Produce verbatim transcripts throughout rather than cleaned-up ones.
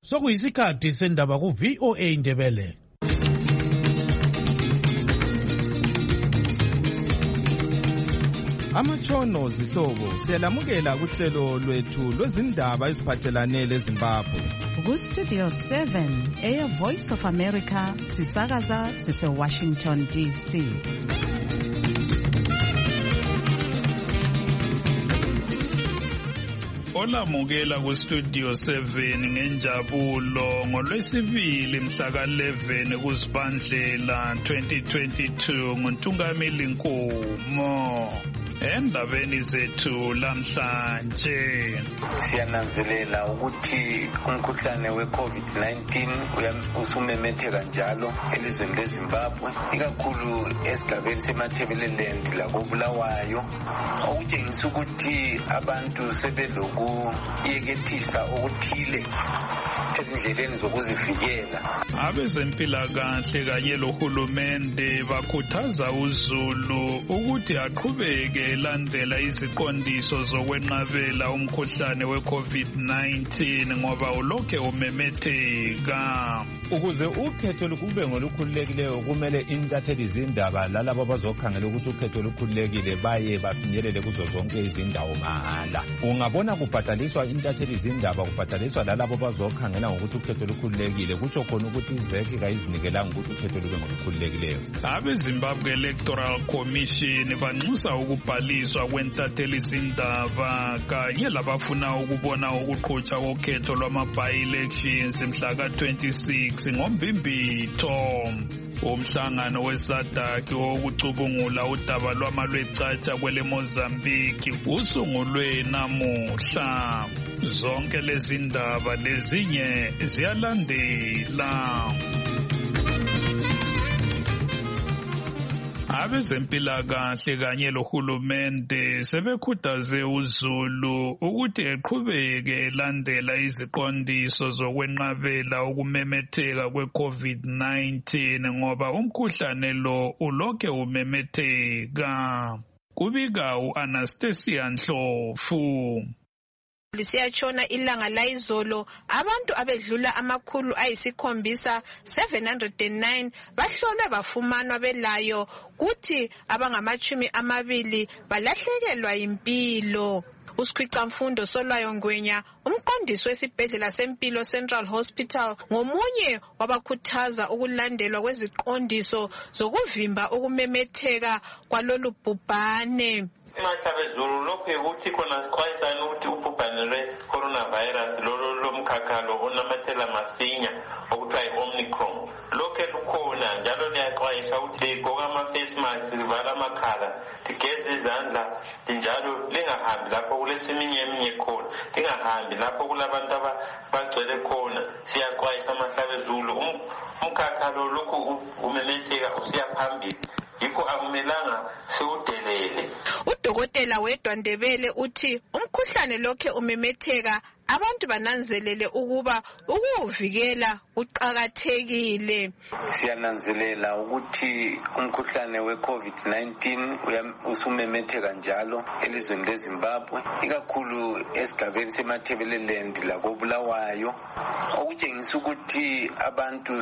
Sokuyisikhathi sendaba ku V O A Ndebele. Amatshono zihlobo siyalamukela kuhlelo lwethu lwezindaba eziphathelane leZimbabwe. Ku Studio seven, Air Voice of America, sisakaza sise Washington D C. Olamukela ku Studio seven ngenjabulo ngolwesibili mhla ka eleven kuZibandlela twenty twenty-two nguNtungameli Nkomo. Endabeni zethu lamhlanje siyananzelela ukuthi umkhuhlane we-COVID nineteen usumemetheka njalo elizweni leZimbabwe, ikakhulu esigabeni seMatabeleland lakoBulawayo, okutshengisa ukuthi abantu sebelokuyekethisa okuthile ezindleleni zokuzivikela. Abezempilakahle kanye lohulumende bakhuthaza uZulu ukuthi aqhubeke elandela iziqondiso zokwenqabela umkhuhlane we-COVID nineteen ngoba ulokhe umemetheka. Ukuze ukhetho lukube ngolukhululekileyo kumele intatheli izindaba lalabo abazokhangela ukuthi ukhetho lukhululekile baye bafinyelele kuzo zonke izindawo mahala. Ungabona kubhadaliswa intatheli izindaba, kubhadaliswa lalabo abazokhangela ngokuthi ukhetho lukhululekile, kusho khona ukuthi izeki kayizinikelanga ukuthi ukhetho lube ngolukhululekileyo. Abezimbabwe Electoral Commission banxusa ukubhaliswa kwentatheli izindaba kanye labafuna ukubona ukuqhutshwa kokhetho lwama-by-elections mhla ka twenty-six ngoMbimbitho. Umhlangano weSADC wokucubungula udaba lwamalwecatsha kwele Mozambique usungulwe namuhla. Zonke lezi ndaba lezinye ziyalandela. Abezempilakahle kanye lohulumende sebekhuthaze uZulu ukuthi eqhubeke elandela iziqondiso zokwenqabela ukumemetheka kwe-COVID nineteen ngoba umkhuhlane lo ulokhe umemetheka. Kubika u-Anastasia Ndlovu. Lisiyatshona ilanga layizolo, abantu abedlula amakhulu ayisikhombisa seven hundred nine bahlolwe bafumanwa belayo, kuthi abangamachumi amabili balahlekelwa impilo. uSikhwicamfundo Solwayo Ngwenya, umqondisi wesibhedlela sempilo Central Hospital, ngomunye wabakhuthaza ukulandelwa kweziqondiso zokuvimba ukumemetheka kwalolu bhubhane. Masabezulu lokho ukuthi khona siqwayisana ukuthi ubhubhane lwe-coronavirus lolo lomkhakhalo onamathela masinya okuthiwa yi-Omicron lokho lukhona, njalo liyaxwayisa ukuthi ligqoke ama-face mask, livala amakhala, ligeze izandla, njalo lingahambi lapho kuleseminye eminye khona, lingahambi lapho kulabantu abagcwele khona. Siyaxwayisa Masabezulu, umkhakhalo lokhu umemetheka usiya phambili, yikho akumelanga siwudelele. Udokotela Wedwa Ndebele uthi umkhuhlane lokhe umemetheka, abantu bananzelele ukuba ukuvikela uqhakathekile. Siyananzelela ukuthi umkhuhlane we-COVID nineteen usumemetheka njalo elizweni leZimbabwe, ikakhulu esigabeni seMatabeleland lakoBulawayo, okutshengisa ukuthi abantu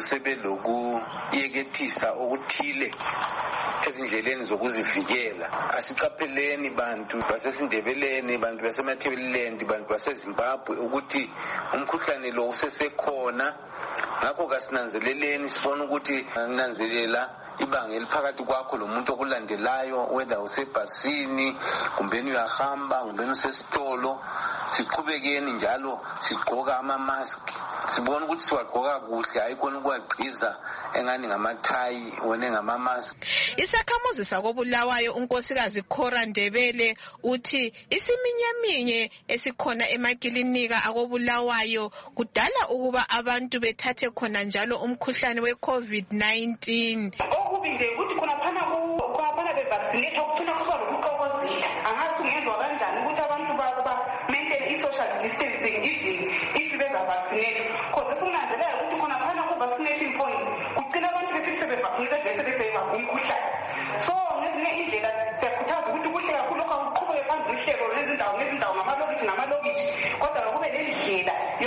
sebelokuyekethisa okuthile ezindleleni zokuzivikela. Asiqapheleni bantu basesindebeleni, bantu baseMatabeleland, bantu baseZimbabwe ukuthi umkhuhlane lo usesekhona. Ngakho kasinanzeleleni, sifona ukuthi nanzelela ibanga eliphakathi kwakho lomuntu okulandelayo, whether usebhasini kumbeni uyahamba kumbeni usesitolo. Siqhubekeni njalo sigqoka ama-mask, sibona ukuthi siwagqoka kuhle, hayikhona ukuwagqiza engani ngamathayi wena ngama-mask. Isakhamuzi sakoBulawayo unkosikazi Khora Ndebele uthi isiminyaminya esikhona emakilinika akoBulawayo kudala ukuba abantu bethathe khona njalo umkhuhlane we-COVID nineteen. Okubi nje ukuthi khona phana kwaphana bevaccinate okufuna kusiba lokuxokozela, angazi kungenzwa kanjani ukuthi abantu ba-maintain i-social distancing even if beza-vaccinate, because sekunanzelela ukuthi khona phana ku-vaccination point kugcina abantu besithi sebevaccinate bese beseyibamba umkhuhlane. So ngezinye indlela siyakhuthaza ukuthi kuhle kakhulu lokhu akuqhubeke phambili uhlelo lezindawo ngezindawo, ngamalokitshi namalokitshi, kodwa kube lendlela yokuthi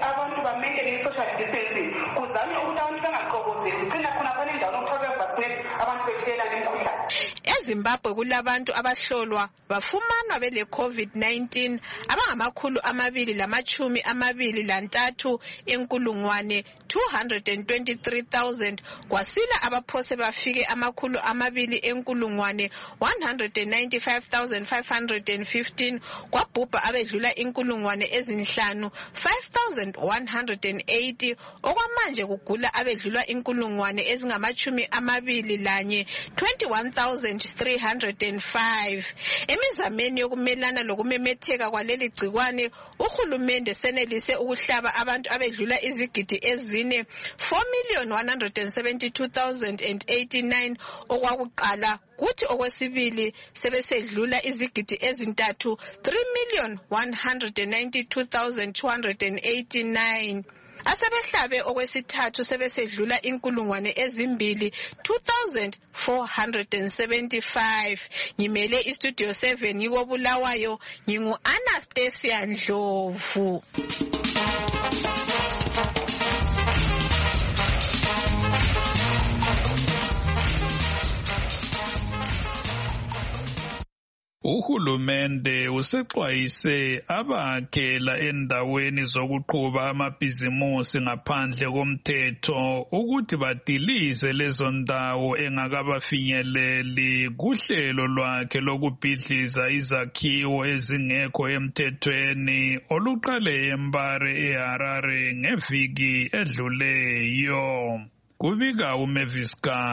abantu ba-maintain i-social distancing kuzanywe ukuthi abantu bangaxokozeli ugcina khona phana endaweni okuthiwa bevaccinate abantu bethelelana imikhuhlane. EZimbabwe kulabantu abahlolwa bafumanwa bele COVID nineteen abangamakhulu amabili lamachumi amabili lantathu enkulungwane two hundred twenty-three thousand kwasila abaphose bafike amakhulu amabili enkulungwane one hundred ninety-five thousand five hundred fifteen kwabhubha abedlula inkulungwane ezinhlanu five thousand one hundred eighty okwamanje kugula abedlula inkulungwane ezingamachumi amabili lanye twenty-one thousand three hundred five. Emizameni yokumelana lokumemetheka kwaleli gcikwane uhulumende senelise ukuhlaba abantu abedlula izigidi ezine four million one hundred seventy-two thousand eighty-nine okwakuqala kuthi okwesibili sebesedlula izigidi ezintathu three million one hundred ninety-two thousand two hundred eighty-nine. Asebehlabe okwesithathu sebesedlula inkulungwane ezimbili two thousand four hundred seventy-five. Ngimele istudio seven ngiko Bulawayo, ngingu Anastasia Ndlovu. Uhulumende usexwayise abakhela endaweni zokuqhuba amabhizimusi ngaphandle komthetho ukuthi badilize lezo ndawo engakabafinyeleli kuhlelo lwakhe lokubhidliza izakhiwo ezingekho emthethweni oluqale eMbare eHarare ngeviki edluleyo. Kubika uMavis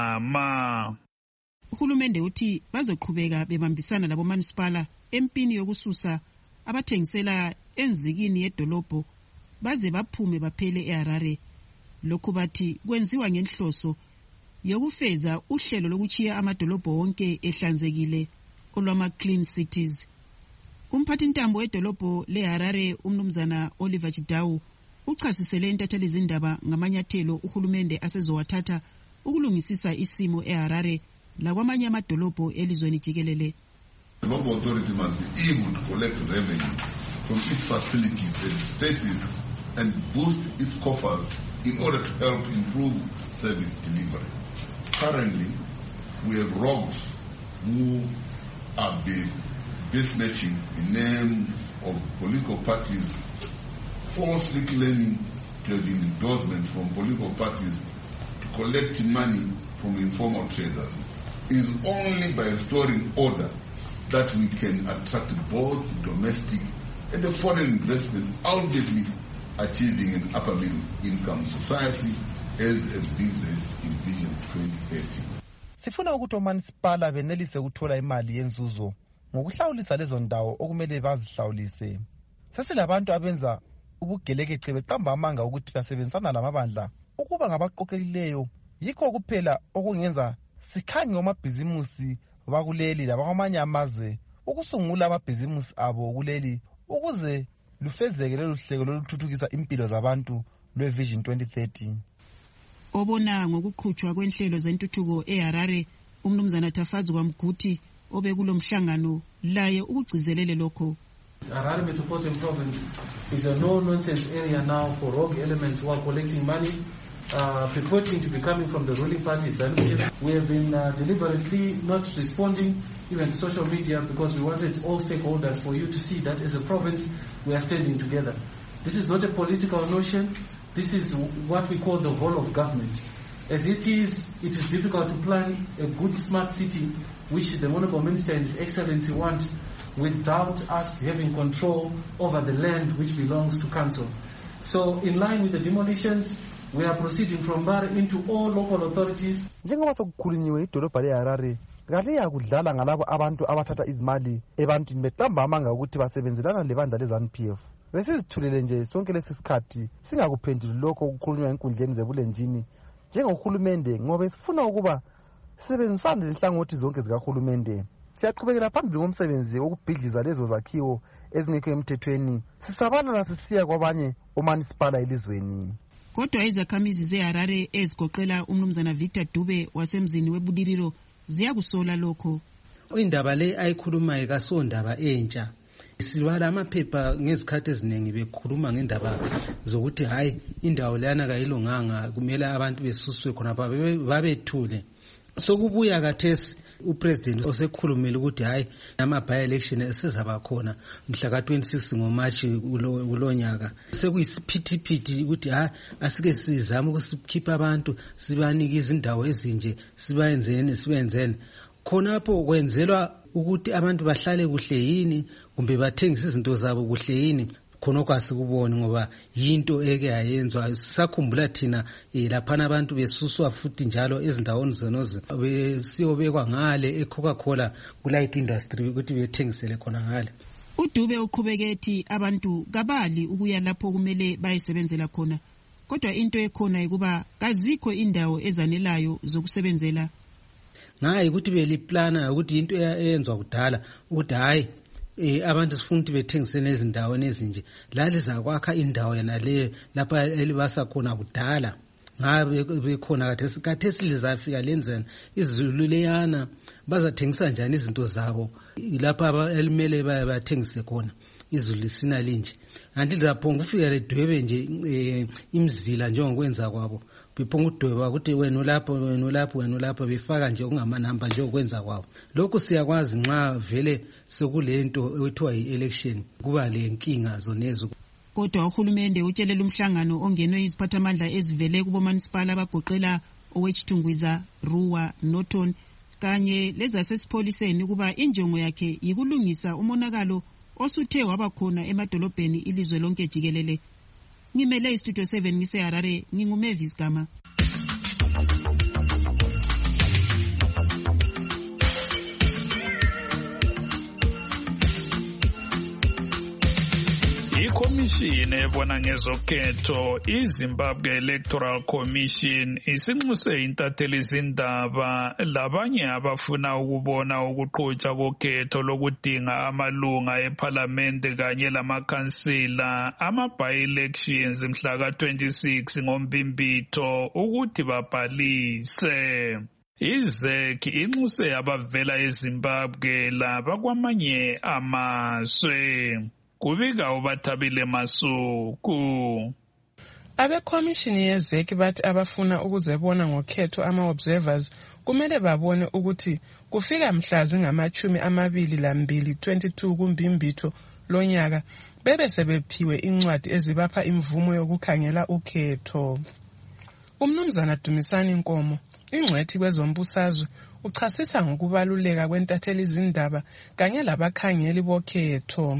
Gama. Uhulumende uthi bazoqhubeka bebambisana labo municipal empini yokususa abathengisela enzikini yedolobho baze baphume baphele eHarare. Lokhu bathi kwenziwa ngenhloso yokufeza uhlelo lokuchiya amadolobho wonke ehlanzekile olwama clean cities. Umphathi ntambo wedolobho leHarare umnumzana Oliver Chidawu uchasisele intatheli zindaba ngamanyathelo uhulumende asezowathatha ukulungisisa isimo eHarare lakwamanye amadolobho elizweni jikelele. The local authority must be able to collect revenue from its facilities and spaces and boost its coffers in order to help improve service delivery. Currently, we have rogues who are besmirching in name of political parties, falsely claiming to have been endorsement from political parties to collect money from informal traders. It is only by restoring order that we can attract both domestic and the foreign investment, ultimately achieving an upper middle income society as envisaged in Vision twenty thirty. Sifuna ukuthi omanisipala benelise ukuthola imali yenzuzo ngokuhlawulisa lezo ndawo okumele bazihlawulise. Sesilabantu abenza ubugelekeqe beqamba amanga ukuthi basebenzisana lamabandla ukuba ngabaqoqekileyo, yikho kuphela okungenza sikhange ngomabhizimusi bakuleli labakwamanye amazwe ukusungula amabhizimusi abo kuleli ukuze lufezeke lolu hlelo lokuthuthukisa impilo zabantu lweVision twenty thirty. Obona ngokuqhutshwa kwenhlelo zentuthuko eHarare umnumzana Tafazi kwaMguti obekulomhlangano laye ukugcizelele lokho. Harare Metropolitan Province is a no-nonsense area now for rogue elements who are collecting money, uh, purporting to be coming from the ruling parties. And we have been uh, deliberately not responding even to social media because we wanted all stakeholders for you to see that as a province we are standing together. This is not a political notion. This is what we call the whole of government. As it is, it is difficult to plan a good smart city which the Honourable Minister and His Excellency want without us having control over the land which belongs to council. So in line with the demolitions, we are proceeding from Mbare into all local authorities. Njengoba sokukhulunyiwe idolobha leHarare ngaliya kudlala ngalabo abantu abathatha izimali ebantwini beqamba amanga ukuthi basebenzelana lebandla leZANU P F. Besizithulele nje sonke lesisikhathi singakuphenduli lokho okukhulunywa enkundleni zebulenjini njengohulumende ngoba sifuna ukuba sisebenzisane lenhlangothi zonke zikahulumende. Siyaqhubekela phambili ngomsebenzi wokubhidliza lezo zakhiwo ezingekho emthethweni sisabalala sisiya kwabanye omanisipala elizweni. Kodwa izakhamizi zeHarare ezigoqela umnumzana Victor Dube wasemzini weBudiriro ziyakusola lokho. Indaba le ayikhulumayo kasondaba entsha. Sibala amaphepha ngezikhathi eziningi bekhuluma ngendaba zokuthi hayi indawo leyana kayilunganga kumele abantu besuswe khona babethule. Sokubuya kathesi upresident osekhulumile ukuthi hayi ama by election esizaba khona mhla ka twenty-six ngoMarch kulonyaka. Sekuyisiphithiphithi ukuthi ha asike sizama ukusikhipha abantu sibanike izindawo ezinje sibayenzeni sibenzeni khonapho kwenzelwa ukuthi abantu bahlale kuhle yini kumbe bathengise izinto zabo kuhle yini khonoko asikuboni ngoba yinto eke yayenzwa. Sakhumbula thina laphana abantu besuswa futhi njalo ezindawoni zenoze besiyobekwa ngale eCoca-Cola kulight industry ukuthi bethengisele khona ngale. uDube uqhubeke ethi abantu kabali ukuya lapho kumele bayisebenzela khona kodwa into ekhona ukuba kazikho indawo ezanelayo zokusebenzela. Ngayi ukuthi beliplana ukuthi into eyenzwa kudala ukuthi hayi eh abantu sifuna ukuthi bethengise nezindawo nezinje la lizakwakha indawo yana le lapha elibasa khona kudala ngabe bekhona kathesi kathesi lizafika lenzeni izulu leyana bazathengisa njani izinto zabo lapha elimele bathengise khona izulu lisina linje kanti lizaphonga ufika ledwebe nje imzila njengokwenza kwabo biphonga udweba ukuthi wena lapho wena lapho wena lapho befaka nje kungamanamba nje okwenza kwabo. Lokho siyakwazi nxa vele sekulento ethiwa yi-election kuba le nkinga zonezo. Kodwa uhulumende utshelela umhlangano ongenwe iziphathamandla ezivele kubomanisipala abagoqela owechitungwiza Ruwa Norton kanye lezasesipholiseni ukuba injongo yakhe yikulungisa umonakalo osuthe wabakhona emadolobheni ilizwe lonke jikelele. Ngimele istudio seven ngise Harare nginguMavis Gama. Ikhomishini ebona ngezokhetho iZimbabwe Electoral Commission isinxuse intatheli izindaba labanye abafuna ukubona ukuqhutshwa kokhetho lokudinga amalunga eParliament kanye lamakhansila ama-by-elections mhla ka twenty-six ngoMbimbitho ukuthi babhalise. IZEC inxuse abavela eZimbabwe laba kwamanye amazwe. Kubika uBathabile Masuku. Abekhomishini yeZEC bathi abafuna ukuzebona ngokhetho ama-observers kumele babone ukuthi kufika mhla zingamachumi amabili lambili twenty-two kuMbimbitho lonyaka bebe sebephiwe incwadi ezibapha imvumo yokukhangela ukhetho. Umnumzana Dumisani Nkomo, ingcwethi kwezombusazwe, uchasisa ngokubaluleka kwentatheli izindaba kanye labakhangeli bokhetho.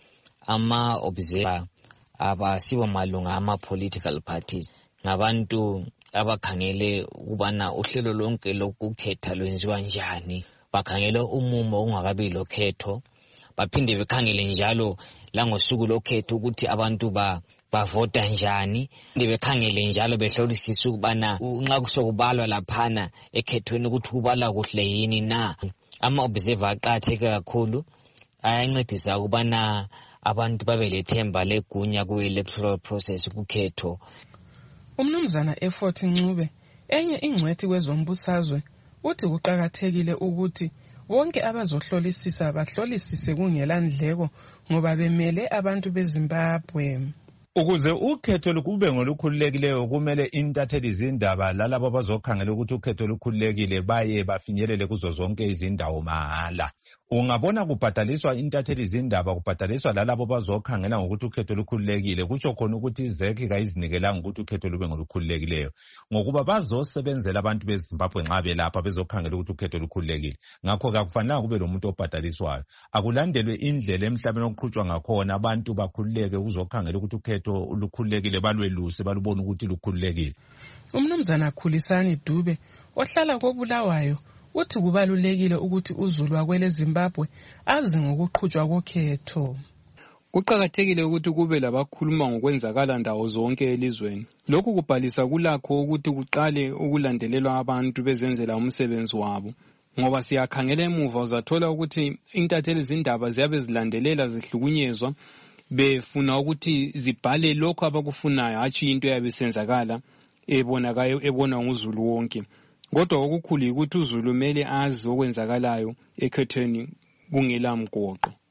Ama-observer abasibo malunga ama-political parties ngabantu abakhangele ukubana uhlelo lonke lokukhetha lwenziwa njani, bakhangele umumo ongakabi lokhetho, baphinde bekhangele njalo langosuku lokhetho ukuthi abantu ba bavota njani, bekhangele njalo behlolisisa ukubana nxa kusokubalwa laphana ekhethweni ukuthi kubalwa kuhle yini na. Ama-observer aqakatheke kakhulu ayancedisa ukubana abantu babelethemba legunya ku-electoral process kukhetho. Umnumzana Effort Ncube, enye ingcwethi kwezombusazwe, uthi kuqakathekile ukuthi bonke abazohlolisisa bahlolisise kungela ndleko ngoba bemele abantu beZimbabwe. Ukuze ukhetho lukube ngolukhululekileyo kumele intatheli izindaba lalabo abazokhangela ukuthi ukhetho lukhululekile baye bafinyelele kuzo zonke izindawo mahala. Ungabona kubhadaliswa intatheli izindaba kubhadaliswa lalabo bazokhangela ngokuthi ukhetho lukhululekile, kutsho khona ukuthi iZEC kayizinikelang ukuthi ukhetho lube ngolukhululekileyo ngokuba bazosebenzela abantu beZimbabwe nxa belapha bezokhangela ukuthi ukhetho lukhululekile. Ngakho akufanelanga kube lomuntu obhadaliswayo, akulandelwe indlela emhlabeni okuqhutshwa ngakhona abantu bakhululeke ukuzokhangela ukuthi ukhetho lukhululekile balweluse balubona ukuthi lukhululekile. Umnumzana Khulisani Dube ohlala koBulawayo uthi kubalulekile ukuthi uZulu wakwele Zimbabwe azi ngokuqhutshwa kokhetho. Kuqakathekile ukuthi kube labakhuluma ngokwenzakala ndawo zonke elizweni. Lokhu kubhalisa kulakho ukuthi kuqale ukulandelelwa abantu bezenzela umsebenzi wabo. Ngoba siyakhangela emuva uzathola ukuthi intatheli izindaba ziyabe zilandelela zihlukunyezwa befuna ukuthi zibhale lokho abakufunayo hatshi into yabe senzakala ebonakayo ebona nguZulu wonke. Kodwa okukhulu ukuthi uZulu mele azi okwenzakalayo ekhetheni kungela mgoqo.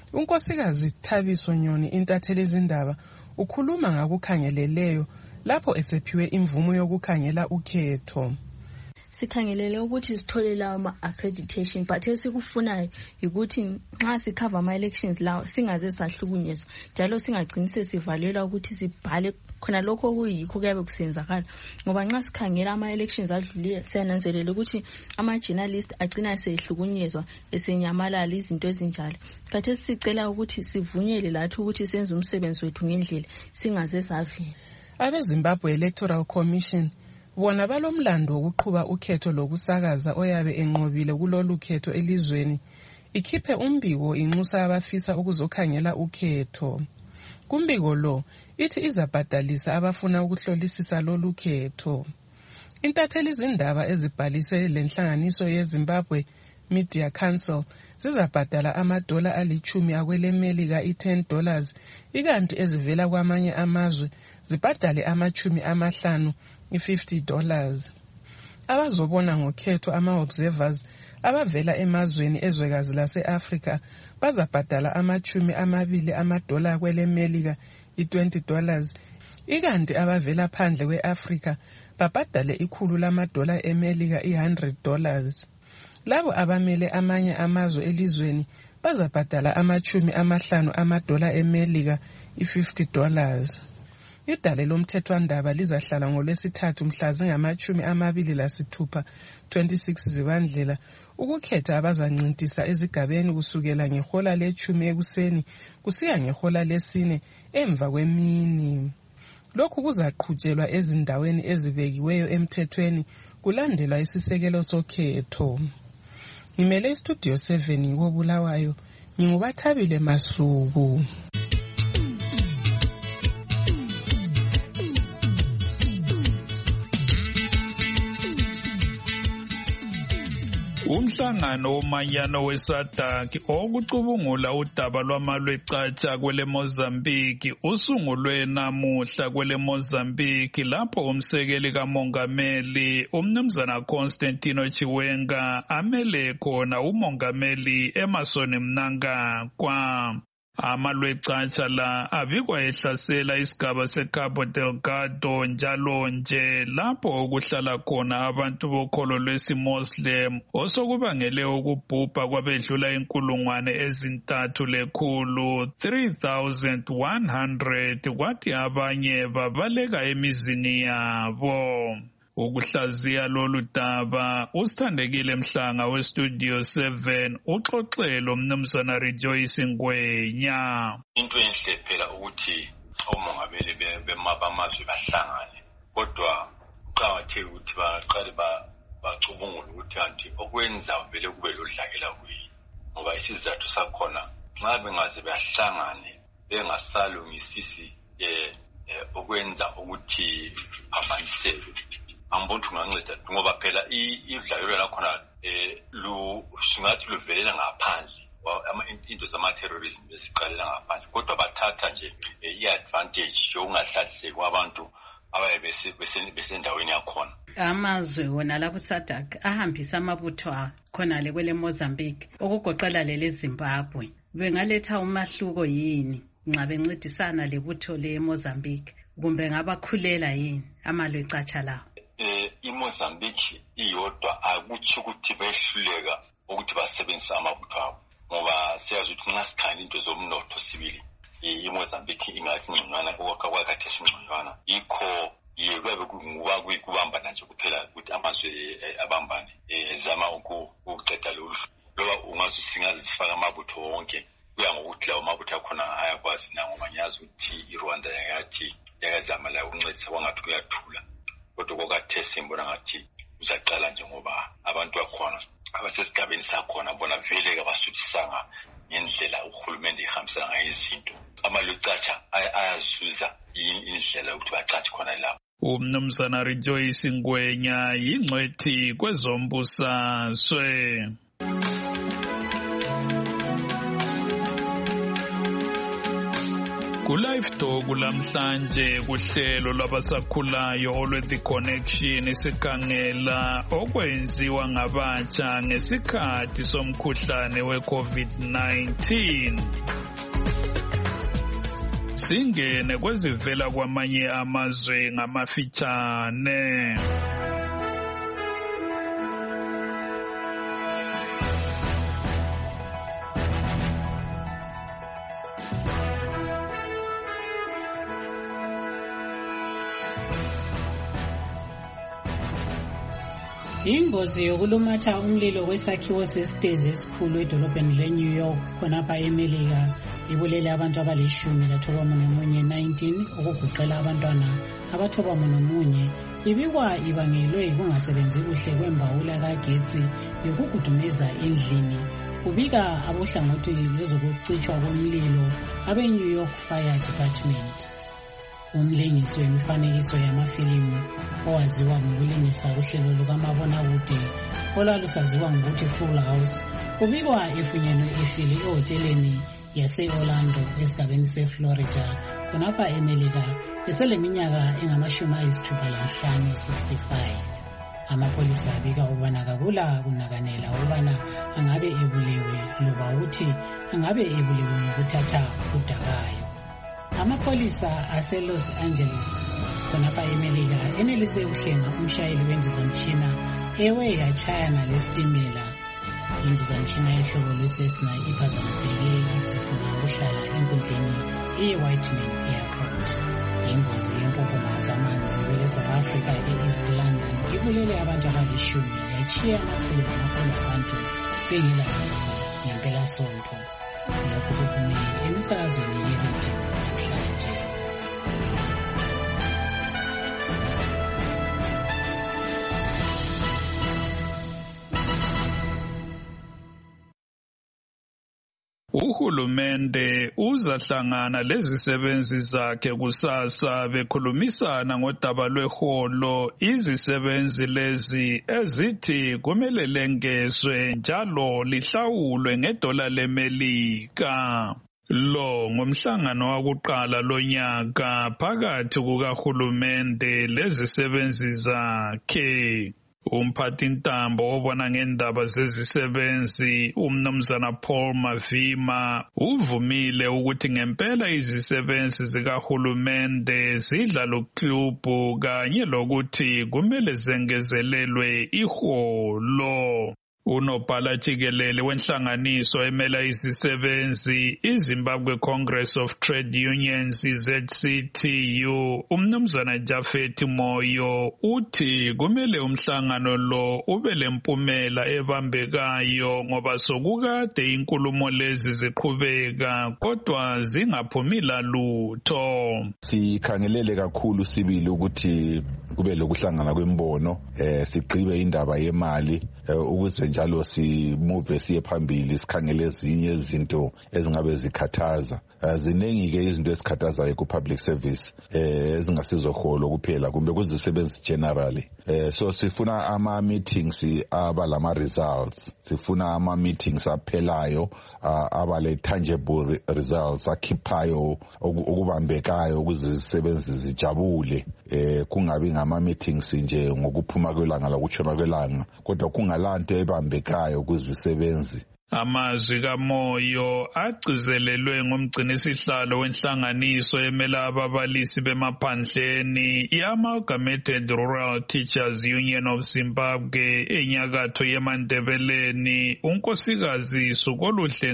unkosikazi Thabiso Nyoni intatheli izindaba ukhuluma ngakukhangeleleyo lapho esephiwe imvumo yokukhangela ukhetho. Sikhangelele ukuthi sithole lawo ama-accreditation but esikufunayo ukuthi nxa sikhava ama-elections lawo singaze sahlukunyezwa njalo singagcini sesivalelwa ukuthi sibhale khona lokho kuyikho kuyabe kusenzakala ngoba nxa sikhangela ama-elections adlulile siyananzelela ukuthi ama-journalist agcina esehlukunyezwa esenyamalala izinto ezinjalo. Khathesi sicela ukuthi sivunyelwe lathi ukuthi senze umsebenzi wethu ngendlela singaze savela. Abe-Zimbabwe Electoral Commission bona balomlando wokuqhuba ukhetho lokusakaza oyabe enqobile kulolu khetho elizweni ikhiphe umbiko inxusa abafisa ukuzokhangela ukhetho. Kumbiko lo ithi izabhadalisa abafuna ukuhlolisisa lolu khetho. Intatheli izindaba ezibhalise lenhlanganiso yeZimbabwe Media Council zizabhadala amadola alichumi akwele Melika i-ten dollars ikanti ezivela kwamanye amazwe zibhadale amachumi amahlanu i-fifty dollars. Abazobona ngokhetho ama-observers abavela emazweni ezwekazi lase-Afrika bazabhadala amachumi amabili amadola kwele Melika i-twenty dollars ikanti abavela phandle kwe-Afrika babhadale ikhulu lamadola eMelika i-one hundred dollars. Labo abamele amanye amazwe elizweni bazabhadala amachumi amahlanu amadola eMelika i-fifty dollars. Idale lomthethwandaba lizahlala ngolwesithathu mhla zingamachumi amabili lasithupha twenty-six Zibandlela ukukhetha abazancintisa ezigabeni kusukela ngehola lechumi ekuseni kusiya ngehola lesine emva kwemini. Lokhu kuzaqhutshelwa ezindaweni ezibekiweyo emthethweni kulandelwa isisekelo sokhetho. Ngimele istudio seven koBulawayo ngingubathabile Masuku. Umhlangano womanyano weSADC okucubungula udaba lwamalwecatsha kwele Mozambique usungulwe namuhla kwele Mozambique lapho umsekeli kamongameli umnumzana Constantino Chiwenga amele khona umongameli Emmerson Mnangagwa. Amalwecatsha la abikwa ehlasela isigaba seCabo Delgado njalo nje lapho okuhlala khona abantu bokholo lwesiMuslim osokubangele ukubhubha kwabedlula inkulungwane ezintathu lekhulu three thousand one hundred kwathi abanye babaleka emizini yabo. Ukuhlaziya lolu daba usithandekile Mhlanga westudio seven uxoxelo umnumzana Rejoice Ngwenya. Into enhle phela ukuthi omongameli bemabamazwe bahlangane kodwa uqakatheke ukuthi baqale bacubungule ukuthi anti okwenza vele kube lodlakela kuyini ngoba isizathu sakhona nxa bengaze bahlangane bengasalungisisi eh okwenza ukuthi phambaniseke ambontu nganceda ngoba phela idlalelo lakhona eh lu singathi luvelela ngaphandle ama into zama terrorism besiqalela ngaphandle kodwa bathatha nje i-advantage yokungahlaliseki kwabantu abaye besendaweni yakhona. Amazwe wona lapho SADC ahambisa amabutho khona le kwele Mozambique okugoqela lele Zimbabwe bengaletha umahluko yini nxa bencedisana lebutho le Mozambique kumbe ngabakhulela yini amalwecatsha lawo? Eh iMozambique iyodwa akuthi ukuthi behluleka ukuthi basebenzise amabutho abo ngoba siyazi ukuthi nxa sikhangela into zomnotho sibili iMozambique ingathi ngconywana okwakhathi singconywana ikho yekube kunguba kuyikubamba nje kuphela ukuthi amazwe abambane ezama ukuqeda lolu loba ungazi singazi sifaka amabutho wonke kuya ngokuthi lawo mabutho akhona ayakwazi na ngoba ngiyazi ukuthi iRwanda yathi yakazama la ukuncedisa kwangathi kuyathula kodwa kokathe simbona ngathi uzaqala nje ngoba abantu bakhona abasesigabeni sakhona bona vele kabasuthisanga ngendlela uhulumende ihambisa ngayo izinto amalwecatsha ayazuza indlela ukuthi bacatshe khona lapho. Umnumzana Rejoice Ngwenya yingcwethi kwezombusazwe. Ku-Live Talk lamhlanje kuhlelo lwabasakhulayo olwe-The Connection sikhangela okwenziwa ngabatsha ngesikhathi somkhuhlane we-COVID nineteen. Singene kwezivela kwamanye amazwe ngamafitshane. Ingozi yokulumatha umlilo kwesakhiwo sesitezi esikhulu edolobheni le-New York khonapha eMelika ibulele abantu abalishumi lathoba munye nineteen okugoqela abantwana abathoba munye ibikwa ibangelwe kungasebenzi kuhle kwembawula kagetsi yokugudumeza endlini kubika abohlangothi lwezokucitshwa komlilo abe-New York Fire Department. Umlingisi wemifanekiso yamafilimu owaziwa ngokulingisa uhlelo lukamabonakude olwalusaziwa ngokuthi Full House ubikwa efunyenwe efile ehoteleni yase-Orlando esigabeni se-Florida khonapha eMelika eseleminyaka engamashumi ayisithupha lanhlanu sixty-five. Amapolisa abika ukubana kakula kunakanela ukubana angabe ebulewe loba ukuthi angabe ebulewe ngokuthatha udakayo. Amapolisa ase-Los Angeles khonapha eMelika enelise ukuhlenga umshayeli wendizamtshina ewe yatshayana lesitimela. Indizamtshina ehlobo lwe-Cessna iphazamiseke isifuna ukuhlala enkundleni ye-Whiteman Airport. Ingozi yempopoma zamanzi kwele-South Africa e-East London ibulele abantu abalishumi yatshiya amakhulu amakhulu abantu bengelalwazi ngempelasonto. Lokhu kuphume emisakazweni yeredio namhlanje. Uhulumende uzahlangana lezisebenzi zakhe kusasa bekhulumisana ngodaba lweholo. Izisebenzi lezi ezithi kumele lengezwe njalo lihlawulwe ngedola leMelika. Lo ngumhlangano wakuqala lonyaka phakathi kukahulumende lezisebenzi zakhe. Umphathintambo obona ngendaba zezisebenzi umnumzana Paul Mavima uvumile ukuthi ngempela izisebenzi zikahulumende zidla luklubhu kanye lokuthi kumele zengezelelwe iholo. Unobhala jikelele wenhlanganiso emela izisebenzi iZimbabwe Congress of Trade Unions Z C T U umnumzana Japhet Moyo uthi kumele umhlangano lo ube lempumela ebambekayo ngoba sokukade inkulumo lezi ziqhubeka kodwa zingaphumila lutho. Sikhangelele kakhulu sibili ukuthi kube lokuhlangana kwembono eh sigqibe indaba yemali ukuze njalo si move siye phambili sikhangele ezinye izinto ezingabe zikhathaza. Ziningi ke izinto esikhathazayo ku public service eh ezingasizoholo kuphela kumbe kuzisebenzi generally. Eh so sifuna ama meetings abalama results, sifuna ama meetings aphelayo abale tangible results akhiphayo okubambekayo ukuze izisebenzi zijabule. Eh kungabi ngama meetings nje ngokuphuma kwelanga lokutshona kwelanga kodwa kungalanto ebambekayo kuzisebenzi. Amazwi kaMoyo agcizelelwe ngumgcinisihlalo wenhlanganiso emela ababalisi bemaphandleni i-Amalgamated Rural Teachers Union of Zimbabwe enyakatho yeMandebeleni unkosikazi Sukoluhle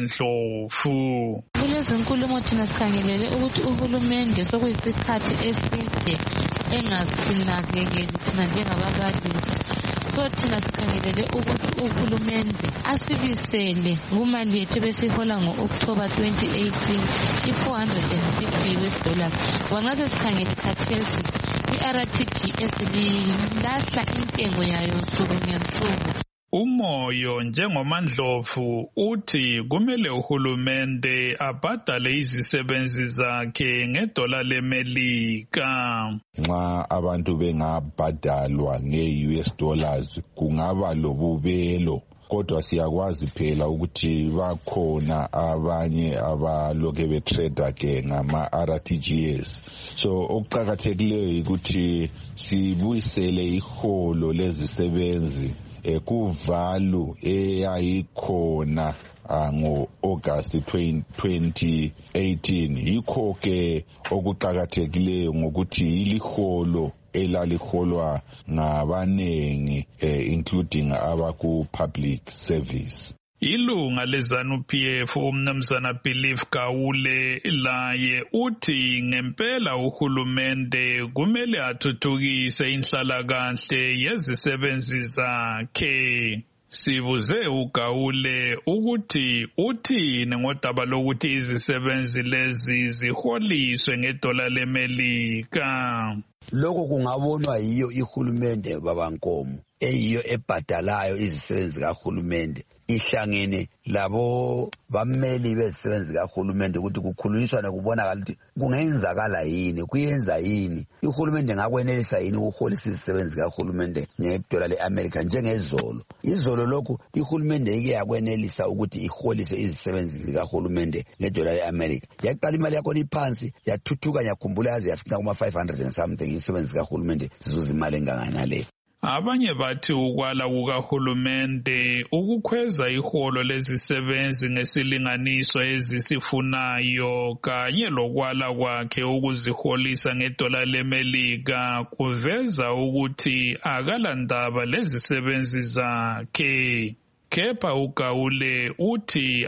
Ndlovu. Kulezinkulumo thina sikhangelele ukuthi uhulumende sokuyisikhathi eside engasinakekeli thina njengababalisi. So thina sikhangelele ukuthi uhulumende asibisele kumali yethu besihola ngo-October twenty eighteen i-four hundred fifty U S dollars. Wangaze sikhangele khathesi i-R T G S lilahla intengo yayo nsuku ngensuku. Umoyo njengomandlovu uthi kumele uhulumende abhadale izisebenzi zakhe ngedola leMelika. Nxa abantu bengabhadalwa nge-U S dollars kungaba lobubelo kodwa siyakwazi phela ukuthi bakhona abanye abaloke betrade ke ngama R T G S. So okuqhakathekileyo ukuthi sibuyisele iholo lezisebenzi kuvalu eyayikhona ngo August twenty eighteen. Yikho ke okuqhakathekileyo ngokuthi iliholo elaliholwa ngabanengi eh, including abaku public service. Ilunga lezanu P F umnumzana Belief Gawule laye uthi ngempela uhulumende kumele athuthukise inhlalakahle yezisebenzi zakhe. Sibuze uGawule ukuthi uthini ngodaba lokuthi izisebenzi lezi ziholiswe ngedola leMelika. Lokho kungabonwa yiyo ihulumende babankomo eyiyo ebhadalayo izisebenzi kahulumende ihlangene labo bameli bezisebenzi kahulumende ukuthi kukhulunyiswana kubonakala ukuthi kungenzakala yini kuyenza yini ihulumende ngakwenelisa yini ukuholisa izisebenzi kahulumende ngedola leAmerica njengezolo. Izolo lokhu ihulumende ike yakwenelisa ukuthi iholise izisebenzi kahulumende ngedola leAmerica. Yaqala imali yakho iphansi yathuthuka yakhumbula yaze yafika kuma five hundred and something izisebenzi kahulumende zizuza imali engangana le. Abanye bathi ukwala kukahulumende ukukhweza iholo lezisebenzi ngesilinganiso ezisifunayo kanye lokwala kwakhe ukuziholisa ngedola leMelika kuveza ukuthi akalandaba lezisebenzi zakhe. Kepha uGawule uthi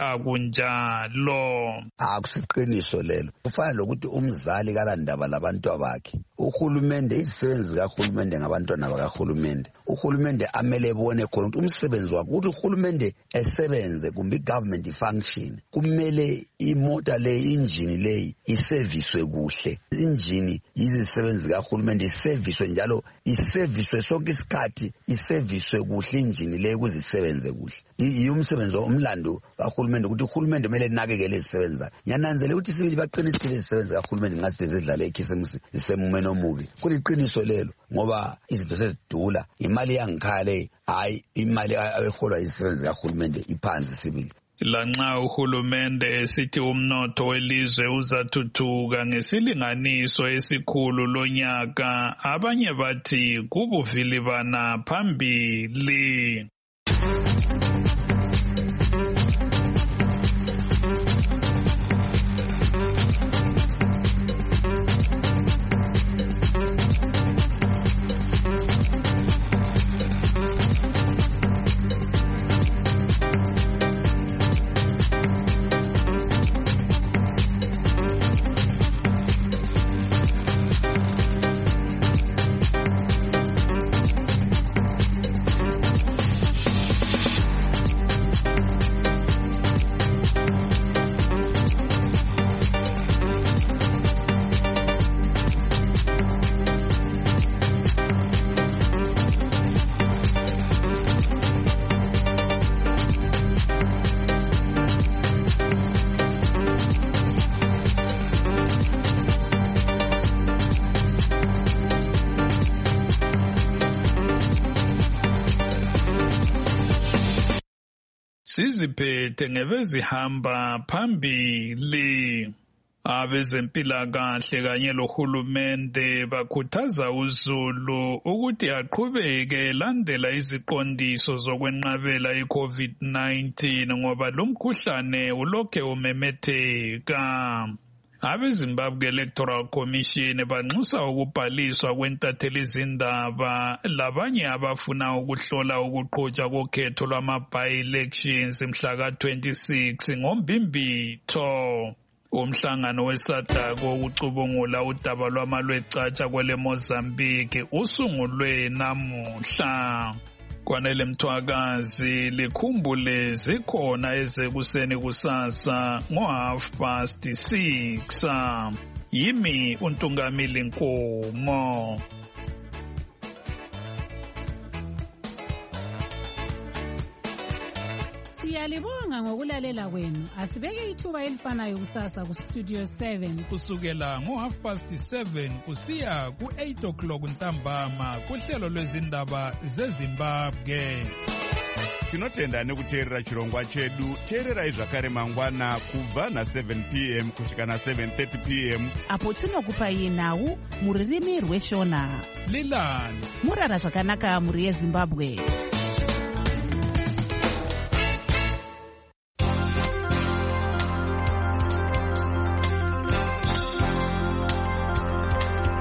akunjalo. Akusiqiniso lelo. Kufana lokuthi umzali kalandaba labantu bakhe. Uhulumende izisebenzi kahulumende ngabantwana bakahulumende. Uhulumende amele ebone khona ukuthi umsebenzi wakhe ukuthi uhulumende esebenze kumbe government function. Kumele imota le engine le iserviswe kuhle. Engine izisebenzi kahulumende iserviswe njalo iserviswe sonke isikhathi iserviswe kuhle engine le ukuzisebenze kuhle. Iyumsebenzi omlando kahulumende ukuthi uhulumende kumele nakekele izisebenza. Ngiyananzela ukuthi sibili baqinisile izisebenza kahulumende ngathi zidlala ekhisemsi isemumeno omubi. Kuliqiniso lelo ngoba izinto sezidula imali yangikhale hayi imali abeholwa izisebenzi kahulumende iphansi sibili. Lanxa uhulumende esithi umnotho welizwe uzathuthuka ngesilinganiso esikhulu lonyaka abanye bathi kubuvilibana phambili. Siziphethe ngebezihamba phambili. Abezempilakahle kanye lohulumende bakhuthaza uZulu ukuthi aqhubeke landela iziqondiso zokwenqabela iCovid nineteen ngoba lo mkhuhlane ulokhe umemetheka. Abezimbabwe Electoral Commission banxusa ukubhaliswa kwentatheli-zindaba labanye abafuna ukuhlola ukuqhutshwa kokhetho lwama-by-elections mhla ka twenty-six ngoMbimbitho. Umhlangano weSADC wokucubungula udaba lwamalwecatsha kwele Mozambique usungulwe namuhla. Kwanele Mthwakazi likhumbule zikhona ezekuseni kusasa ngo half past six. Yimi uNtungamili Nkomo. Siyalibonga ngokulalela kwenu. Asibeke ithuba elifanayo kusasa ku Studio seven kusukela ngo half past seven kusiya ku eight o'clock ntambama kuhlelo lwezindaba zeZimbabwe. tinotenda nekuteerera chirongwa chedu. Teererai zvakare mangwana kubva na-seven p m kusvika na-seven thirty p m apo tinokupai nhau muririmi rweshona. Lilani murara zvakanaka muri yeZimbabwe.